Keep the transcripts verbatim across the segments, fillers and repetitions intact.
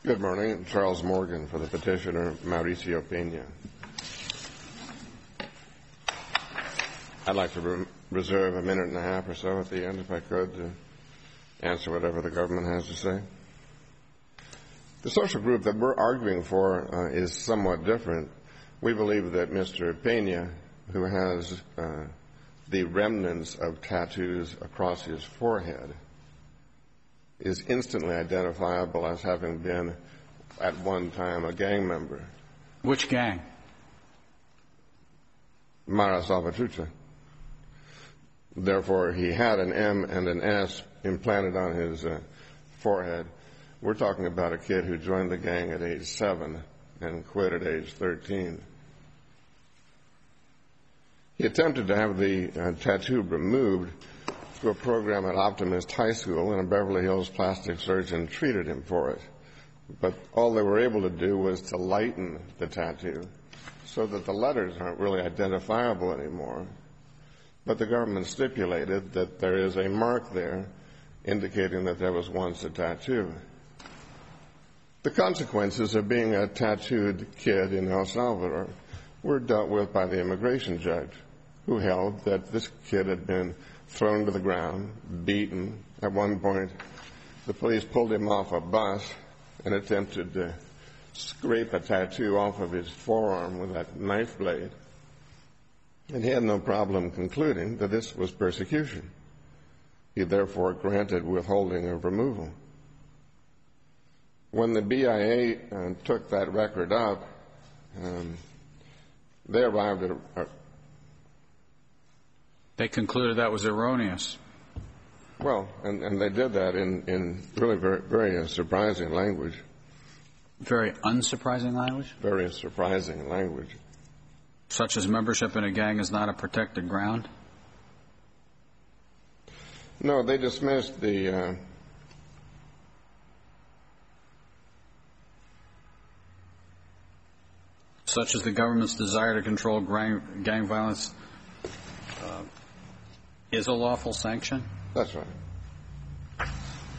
Good morning. Charles Morgan for the petitioner, Mauricio Pena. I'd like to re- reserve a minute and a half or so at the end, if I could, to answer whatever the government has to say. The social group that we're arguing for uh, is somewhat different. We believe that Mister Pena, who has uh, the remnants of tattoos across his forehead, is instantly identifiable as having been, at one time, a gang member. Which gang? Mara Salvatrucha. Therefore, he had an M and an S implanted on his uh, forehead. We're talking about a kid who joined the gang at age seven and quit at age thirteen. He attempted to have the uh, tattoo removed through a program at Optimist High School, and a Beverly Hills plastic surgeon treated him for it. But all they were able to do was to lighten the tattoo so that the letters aren't really identifiable anymore. But the government stipulated that there is a mark there indicating that there was once a tattoo. The consequences of being a tattooed kid in El Salvador were dealt with by the immigration judge, who held that this kid had been thrown to the ground, beaten. At one point, the police pulled him off a bus and attempted to scrape a tattoo off of his forearm with that knife blade. And he had no problem concluding that this was persecution. He therefore granted withholding of removal. When the B I A uh, took that record up, um, they arrived at a, a They concluded that was erroneous. Well, and, and they did that in, in really very, very uh, surprising language. Very unsurprising language? Very surprising language. Such as membership in a gang is not a protected ground? No, they dismissed the uh, such as the government's desire to control gang, gang violence uh, is a lawful sanction? That's right.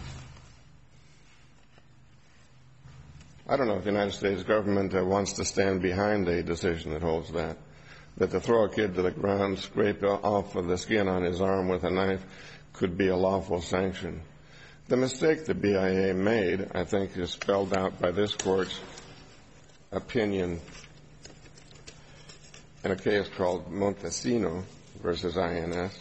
I don't know if the United States government uh, wants to stand behind a decision that holds that, that to throw a kid to the ground, scrape off of the skin on his arm with a knife could be a lawful sanction. The mistake the B I A made, I think, is spelled out by this Court's opinion in a case called Montesino versus I N S,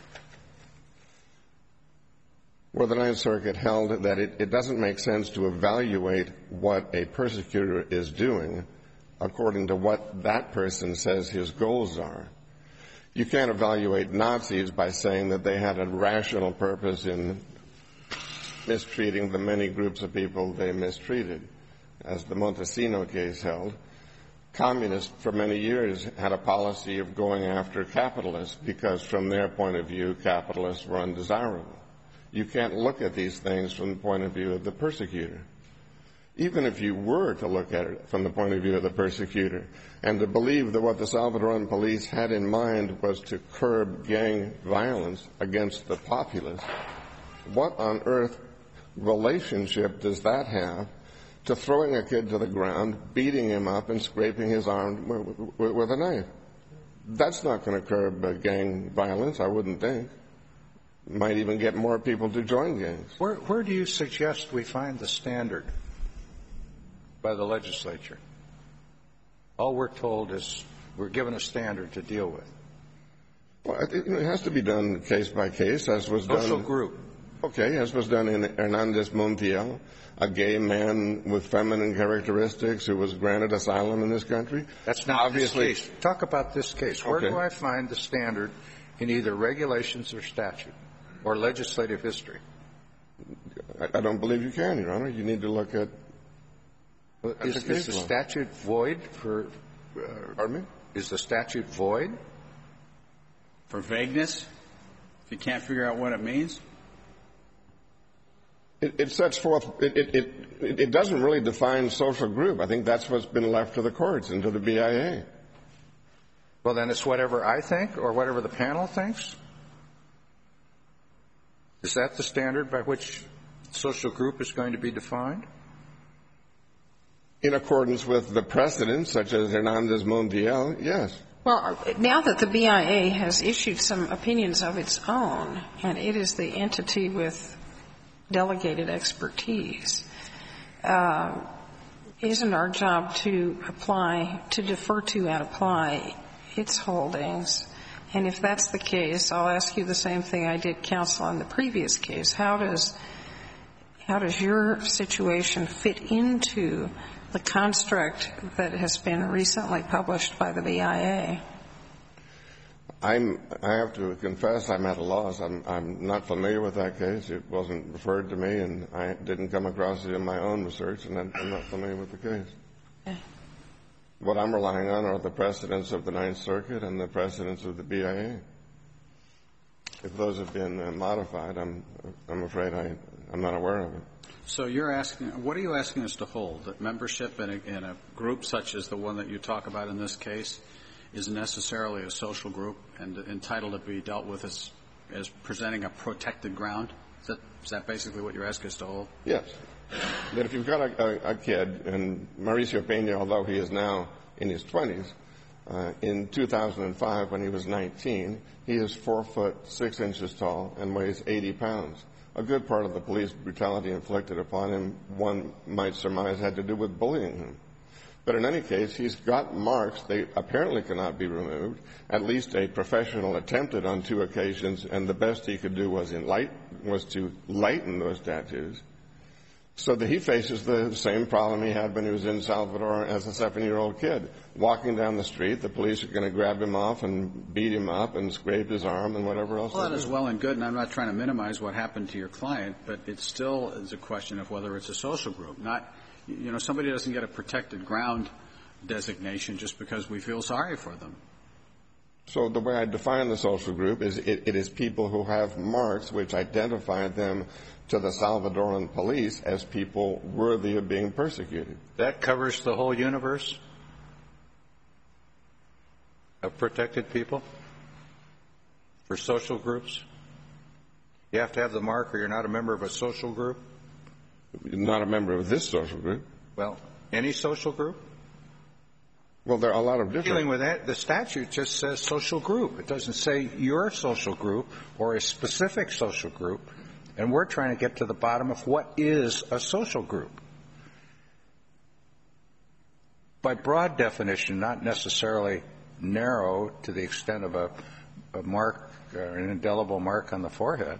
where the Ninth Circuit held that it, it doesn't make sense to evaluate what a persecutor is doing according to what that person says his goals are. You can't evaluate Nazis by saying that they had a rational purpose in mistreating the many groups of people they mistreated. As the Montesino case held, communists for many years had a policy of going after capitalists because from their point of view, capitalists were undesirable. You can't look at these things from the point of view of the persecutor. Even if you were to look at it from the point of view of the persecutor and to believe that what the Salvadoran police had in mind was to curb gang violence against the populace, what on earth relationship does that have to throwing a kid to the ground, beating him up, and scraping his arm with a knife? That's not going to curb gang violence, I wouldn't think. Might even get more people to join gangs. Where, where do you suggest we find the standard by the legislature? All we're told is we're given a standard to deal with. Well, it, it has to be done case by case, as was done. Social group. Okay, as was done in Hernandez Montiel, a gay man with feminine characteristics who was granted asylum in this country. That's not obviously. This case. Talk about this case. Where okay. do I find the standard in either regulations or statute or legislative history? I, I don't believe you can, Your Honor. You need to look at. Is, is the statute void for? Uh, Pardon me? Is the statute void for vagueness? If you can't figure out what it means. It, it sets forth. It, it, it, it doesn't really define social group. I think that's what's been left to the courts and to the B I A. Well, then it's whatever I think or whatever the panel thinks. Is that the standard by which social group is going to be defined? In accordance with the precedents, such as Hernandez Montiel, yes. Well, now that the B I A has issued some opinions of its own, and it is the entity with delegated expertise, uh, isn't our job to apply, to defer to and apply its holdings? And if that's the case, I'll ask you the same thing I did counsel in the previous case. How does, how does your situation fit into the construct that has been recently published by the B I A? I'm, I have to confess I'm at a loss. I'm, I'm not familiar with that case. It wasn't referred to me, and I didn't come across it in my own research, and I'm, I'm not familiar with the case. Okay. What I'm relying on are the precedents of the Ninth Circuit and the precedents of the B I A. If those have been uh, modified, I'm, I'm afraid I, I'm not aware of it. So you're asking, what are you asking us to hold? That membership in a, in a group such as the one that you talk about in this case is necessarily a social group and entitled to be dealt with as, as presenting a protected ground? Is that, is that basically what you're asking us to hold? Yes. That if you've got a, a, a kid, and Mauricio Pena, although he is now in his twenties, uh, in two thousand five, when he was nineteen, he is four foot six inches tall and weighs eighty pounds. A good part of the police brutality inflicted upon him, one might surmise, had to do with bullying him. But in any case, he's got marks. They apparently cannot be removed. At least a professional attempted on two occasions, and the best he could do was, in light, was to lighten those tattoos, so that he faces the same problem he had when he was in Salvador as a seven-year-old kid. Walking down the street, the police are going to grab him off and beat him up and scrape his arm and whatever else. Well, that is well and good, and I'm not trying to minimize what happened to your client, but it still is a question of whether it's a social group. Not, you know, somebody doesn't get a protected ground designation just because we feel sorry for them. So the way I define the social group is it, it is people who have marks which identify them to the Salvadoran police as people worthy of being persecuted. That covers the whole universe of protected people for social groups? You have to have the mark or you're not a member of a social group? You're not a member of this social group. Well, any social group? Well, there are a lot of different... Dealing with that, the statute just says social group. It doesn't say your social group or a specific social group. And we're trying to get to the bottom of what is a social group. By broad definition, not necessarily narrow to the extent of a, a mark, uh, an indelible mark on the forehead.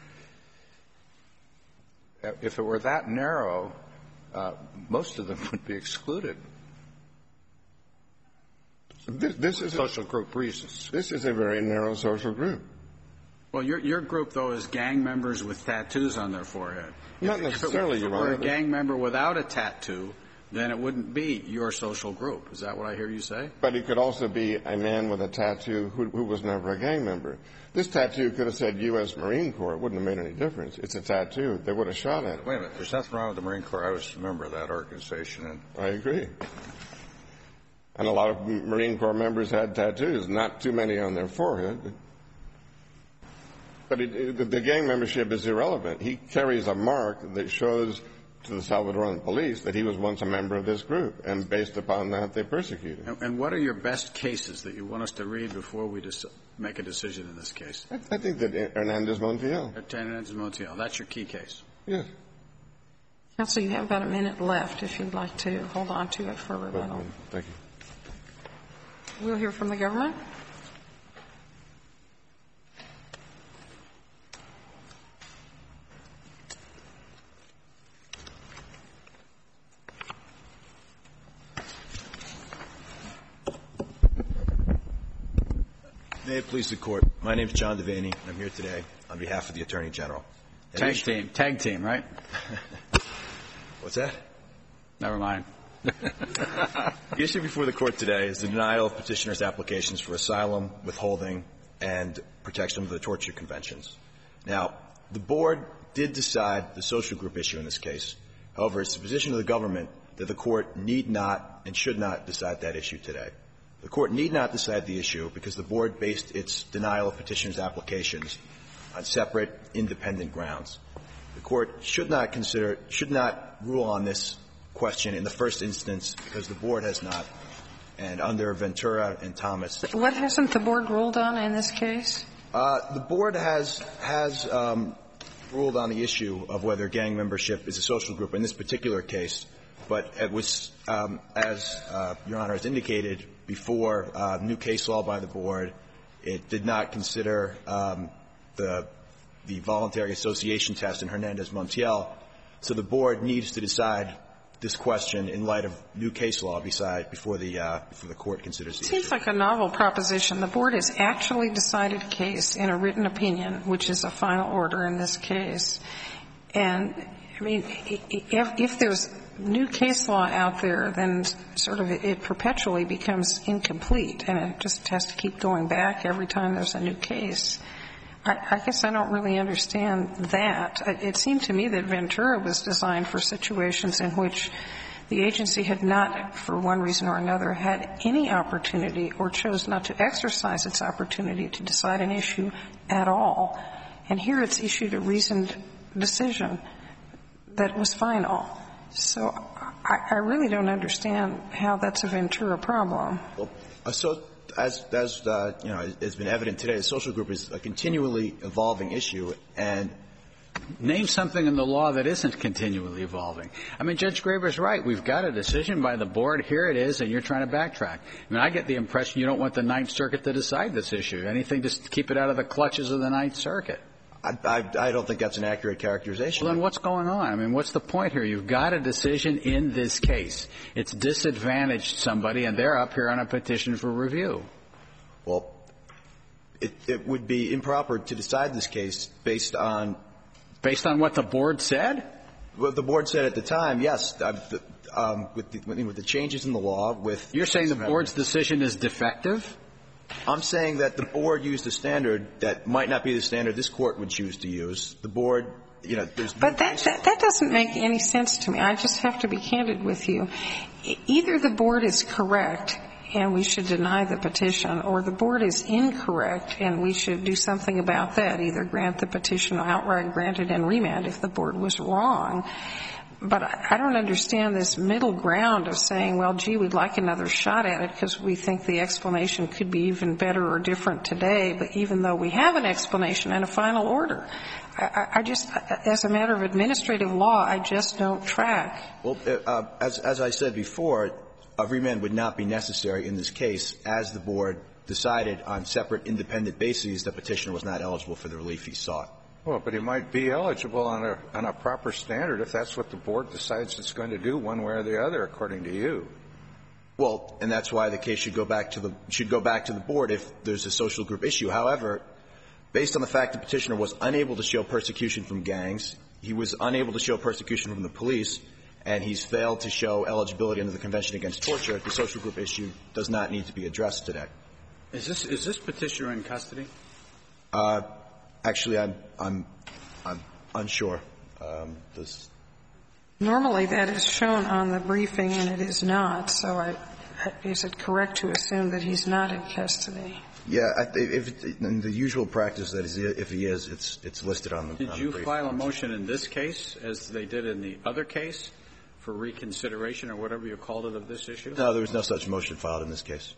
If it were that narrow, uh, most of them would be excluded. This, this is social a, group reasons. This is a very narrow social group. Well, your your group, though, is gang members with tattoos on their forehead. Not if, necessarily, if it, Your if it were Honor. a gang member without a tattoo, then it wouldn't be your social group. Is that what I hear you say? But he could also be a man with a tattoo who, who was never a gang member. This tattoo could have said U S Marine Corps. It wouldn't have made any difference. It's a tattoo. They would have shot at it. Wait a minute. There's nothing wrong with the Marine Corps. I was a member of that organization. And I agree. And a lot of Marine Corps members had tattoos, not too many on their forehead. But, but it, it, the gang membership is irrelevant. He carries a mark that shows to the Salvadoran police that he was once a member of this group, and based upon that, they persecuted him. And, and what are your best cases that you want us to read before we dis- make a decision in this case? I, I think that Hernandez Montiel. Hernandez Montiel. That's your key case. Yes. Counsel, you have about a minute left if you'd like to hold on to it for rebuttal. Thank you. We'll hear from the government. May it please the Court. My name is John Devaney, and I'm here today on behalf of the Attorney General. Tag team. Tag team, right? What's that? Never mind. The issue before the Court today is the denial of petitioners' applications for asylum, withholding, and protection under the Torture Conventions. Now, the Board did decide the social group issue in this case. However, it's the position of the government that the Court need not and should not decide that issue today. The Court need not decide the issue because the Board based its denial of petitioners' applications on separate, independent grounds. The Court should not consider, should not rule on this question in the first instance because the board has not. And under Ventura and Thomas. What hasn't the board ruled on in this case? Uh, the board has has um, ruled on the issue of whether gang membership is a social group in this particular case. But it was, um, as uh, Your Honor has indicated before, uh, new case law by the board. It did not consider um, the the voluntary association test in Hernandez-Montiel. So the board needs to decide this question in light of new case law beside before the uh, before the court considers the issue. It seems like a novel proposition. The board has actually decided a case in a written opinion, which is a final order in this case. And I mean, if, if there's new case law out there, then sort of it, it perpetually becomes incomplete, and it just has to keep going back every time there's a new case. I, I guess I don't really understand that. It seemed to me that Ventura was designed for situations in which the agency had not, for one reason or another, had any opportunity or chose not to exercise its opportunity to decide an issue at all. And here it's issued a reasoned decision that was final. So I, I really don't understand how that's a Ventura problem. Well, so as, as uh, you know, has been evident today, the social group is a continually evolving issue, and name something in the law that isn't continually evolving. I mean, Judge Graber's right. We've got a decision by the board. Here it is, and you're trying to backtrack. I mean, I get the impression you don't want the Ninth Circuit to decide this issue. Anything to keep it out of the clutches of the Ninth Circuit. I, I, I don't think that's an accurate characterization. Well, then what's going on? I mean, what's the point here? You've got a decision in this case. It's disadvantaged somebody, and they're up here on a petition for review. Well, it, it would be improper to decide this case based on Based on what the board said? Well, the board said at the time, yes, uh, the, um, with, the, with the changes in the law, with You're saying the board's decision is defective? I'm saying that the board used a standard that might not be the standard this court would choose to use. The board, you know, there's But that, that, that doesn't make any sense to me. I just have to be candid with you. Either the board is correct and we should deny the petition, or the board is incorrect and we should do something about that, either grant the petition outright, grant it, and remand if the board was wrong. But I don't understand this middle ground of saying, well, gee, we'd like another shot at it because we think the explanation could be even better or different today, but even though we have an explanation and a final order. I, I just, as a matter of administrative law, I just don't track. Well, uh, as, as I said before, a remand would not be necessary in this case as the board decided on separate independent bases that petitioner was not eligible for the relief he sought. Well, but he might be eligible on a, on a proper standard if that's what the board decides it's going to do one way or the other, according to you. Well, and that's why the case should go back to the, should go back to the board if there's a social group issue. However, based on the fact the petitioner was unable to show persecution from gangs, he was unable to show persecution from the police, and he's failed to show eligibility under the Convention Against Torture, the social group issue does not need to be addressed today. Is this, is this petitioner in custody? Uh, Actually, I'm I'm I'm unsure. Um, this Normally, that is shown on the briefing, and it is not. So, I, is it correct to assume that he's not in custody? Yeah, I, if it, in the usual practice that is, if he is, it's it's listed on the. Did on you the brief. file a motion in this case, as they did in the other case, for reconsideration or whatever you called it of this issue? No, there was no such motion filed in this case.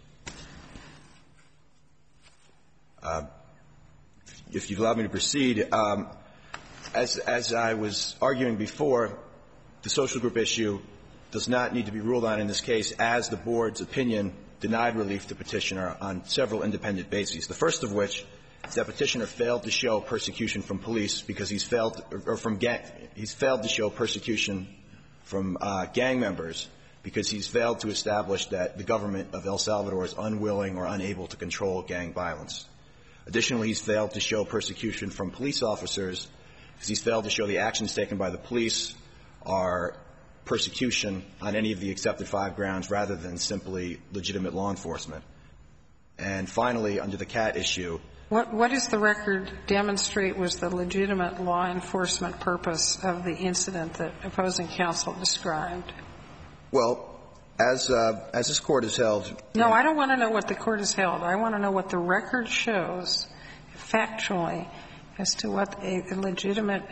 Uh, If you'd allow me to proceed, um, as, as I was arguing before, the social group issue does not need to be ruled on in this case, as the board's opinion denied relief to petitioner on several independent bases. The first of which is that petitioner failed to show persecution from police because he's failed, or from gang, he's failed to show persecution from uh, gang members because he's failed to establish that the government of El Salvador is unwilling or unable to control gang violence. Additionally, he's failed to show persecution from police officers because he's failed to show the actions taken by the police are persecution on any of the accepted five grounds rather than simply legitimate law enforcement. And finally, under the CAT issue. What, what does the record demonstrate was the legitimate law enforcement purpose of the incident that opposing counsel described? Well, As, uh, as this Court has held. No, I don't want to know what the Court has held. I want to know what the record shows factually as to what a, a legitimate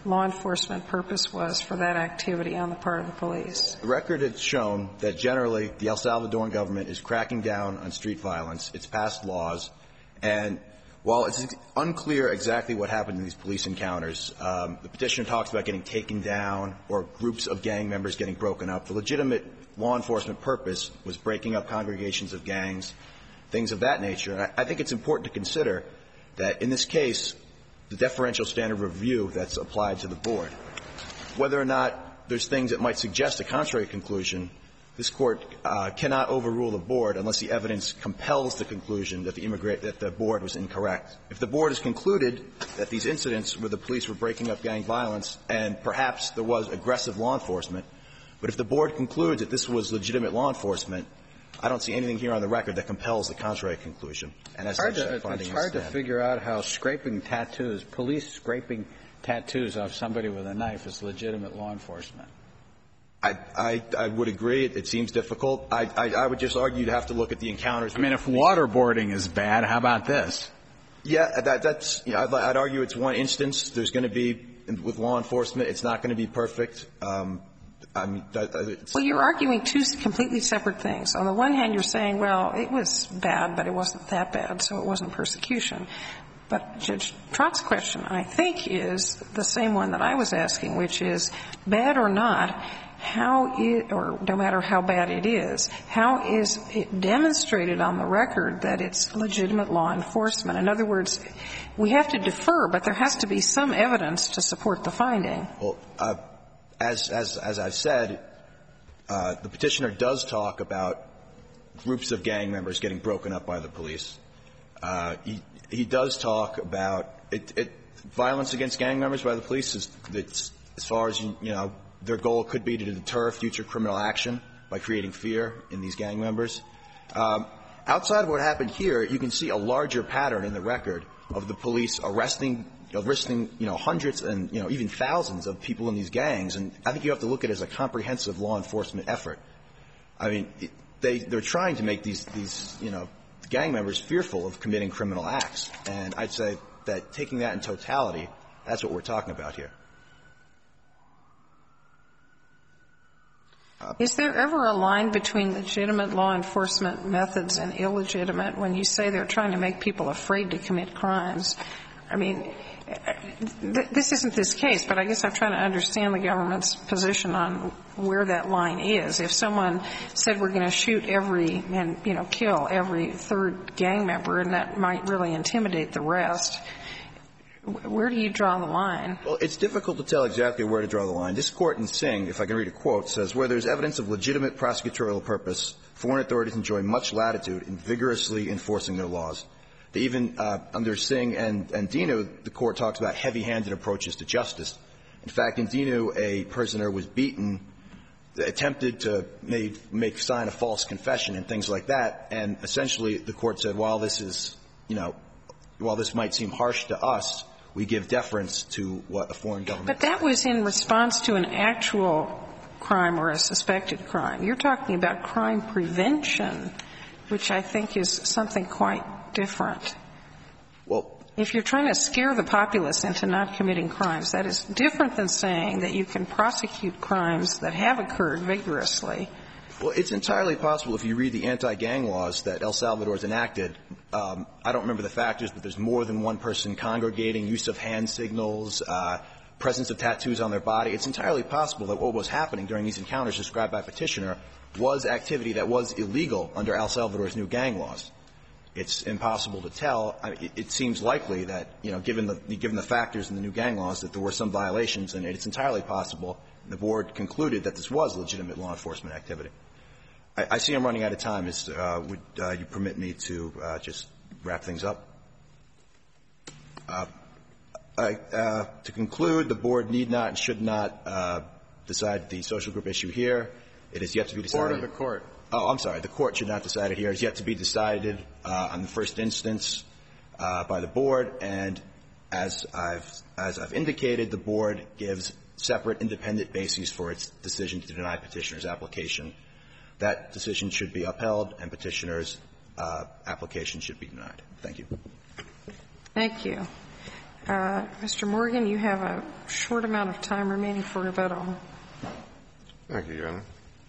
law enforcement purpose was for that activity on the part of the police? The record has shown that generally the El Salvadoran government is cracking down on street violence. It's passed laws. And while it's unclear exactly what happened in these police encounters, um, the petitioner talks about getting taken down or groups of gang members getting broken up. The legitimate law enforcement purpose was breaking up congregations of gangs, things of that nature. And I, I think it's important to consider that in this case, the deferential standard review that's applied to the board, whether or not there's things that might suggest a contrary conclusion, this court uh, cannot overrule the board unless the evidence compels the conclusion that the immigrant that the board was incorrect. If the board has concluded that these incidents where the police were breaking up gang violence and perhaps there was aggressive law enforcement, but if the board concludes that this was legitimate law enforcement, I don't see anything here on the record that compels the contrary conclusion. And as such, the finding It's hard is to stand. figure out how scraping tattoos, police scraping tattoos off somebody with a knife is legitimate law enforcement. I, I, I would agree. It, it seems difficult. I, I, I would just argue you'd have to look at the encounters. I mean, if waterboarding is bad, how about this? Yeah, that, that's, you know, I'd, I'd argue it's one instance. There's going to be, with law enforcement, it's not going to be perfect. Um, I mean, that, it's Well, you're arguing two completely separate things. On the one hand, you're saying, well, it was bad, but it wasn't that bad, so it wasn't persecution. But Judge Trott's question, I think, is the same one that I was asking, which is, bad or not, how it, or no matter how bad it is, how is it demonstrated on the record that it's legitimate law enforcement? In other words, we have to defer, but there has to be some evidence to support the finding. Well, uh, as, as, as I've said, uh, the petitioner does talk about groups of gang members getting broken up by the police. Uh, he, he does talk about it, it, violence against gang members by the police is, it's, as far as, you, you know, their goal could be to deter future criminal action by creating fear in these gang members. Um, outside of what happened here, you can see a larger pattern in the record of the police arresting, arresting, you know, hundreds and, you know, even thousands of people in these gangs. And I think you have to look at it as a comprehensive law enforcement effort. I mean, it, they, they're trying to make these, these, you know, gang members fearful of committing criminal acts. And I'd say that taking that in totality, that's what we're talking about here. Is there ever a line between legitimate law enforcement methods and illegitimate when you say they're trying to make people afraid to commit crimes? I mean, th- this isn't this case, but I guess I'm trying to understand the government's position on where that line is. If someone said we're going to shoot every and, you know, kill every third gang member, and that might really intimidate the rest, where do you draw the line? Well, it's difficult to tell exactly where to draw the line. This court in Singh, if I can read a quote, says, where there's evidence of legitimate prosecutorial purpose, foreign authorities enjoy much latitude in vigorously enforcing their laws. They even, uh, under Singh and, and Dinu, the court talks about heavy-handed approaches to justice. In fact, in Dinu, a prisoner was beaten, attempted to make, make sign a false confession and things like that, and essentially the court said, while this is, you know, while this might seem harsh to us, we give deference to what a foreign government. But that was in response to an actual crime or a suspected crime. You're talking about crime prevention, which I think is something quite different. Well, if you're trying to scare the populace into not committing crimes, that is different than saying that you can prosecute crimes that have occurred vigorously. Well, it's entirely possible if you read the anti-gang laws that El Salvador has enacted. Um, I don't remember the factors, but there's more than one person congregating, use of hand signals, uh, presence of tattoos on their body. It's entirely possible that what was happening during these encounters described by Petitioner was activity that was illegal under El Salvador's new gang laws. It's impossible to tell. I mean, it, it seems likely that, you know, given the, given the factors in the new gang laws, that there were some violations, and it's entirely possible the board concluded that this was legitimate law enforcement activity. I, I see I'm running out of time. Is, uh, would uh, you permit me to uh, just wrap things up? Uh, I, uh, to conclude, the board need not and should not uh, decide the social group issue here. It is yet to be decided. Board or the court? Oh, I'm sorry. The court should not decide it here. It is yet to be decided uh, on the first instance uh, by the board. And as I've as I've indicated, the board gives separate, independent bases for its decision to deny Petitioner's application. That decision should be upheld, and Petitioner's uh, application should be denied. Thank you. Thank you. Uh, Mister Morgan, you have a short amount of time remaining for rebuttal. Thank you, Your Honor.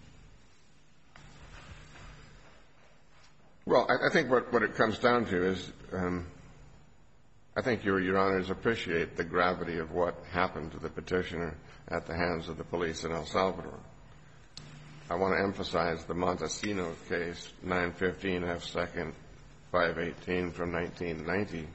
Well, I, I think what, what it comes down to is um, I think your, Your Honors appreciate the gravity of what happened to the petitioner at the hands of the police in El Salvador. I want to emphasize the Montesino case, nine fifteen F second five eighteen from nineteen ninety,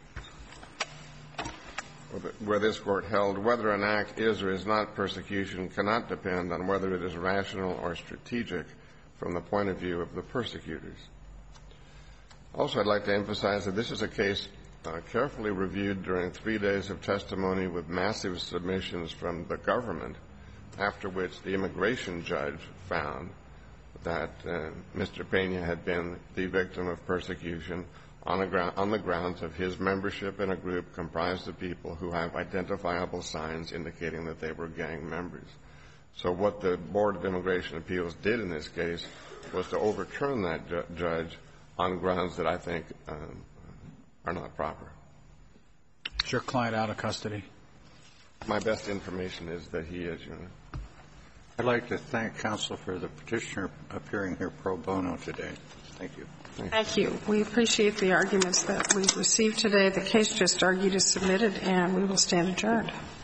where this Court held whether an act is or is not persecution cannot depend on whether it is rational or strategic from the point of view of the persecutors. Also, I'd like to emphasize that this is a case uh, carefully reviewed during three days of testimony with massive submissions from the government, after which the immigration judge found that uh, Mister Pena had been the victim of persecution on, a gro- on the grounds of his membership in a group comprised of people who have identifiable signs indicating that they were gang members. So what the Board of Immigration Appeals did in this case was to overturn that ju- judge on grounds that I think um, are not proper. Is your client out of custody? My best information is that he is, Your Honor. I'd like to thank counsel for the petitioner appearing here pro bono today. Thank you. Thank you. We appreciate the arguments that we've received today. The case just argued is submitted, and we will stand adjourned.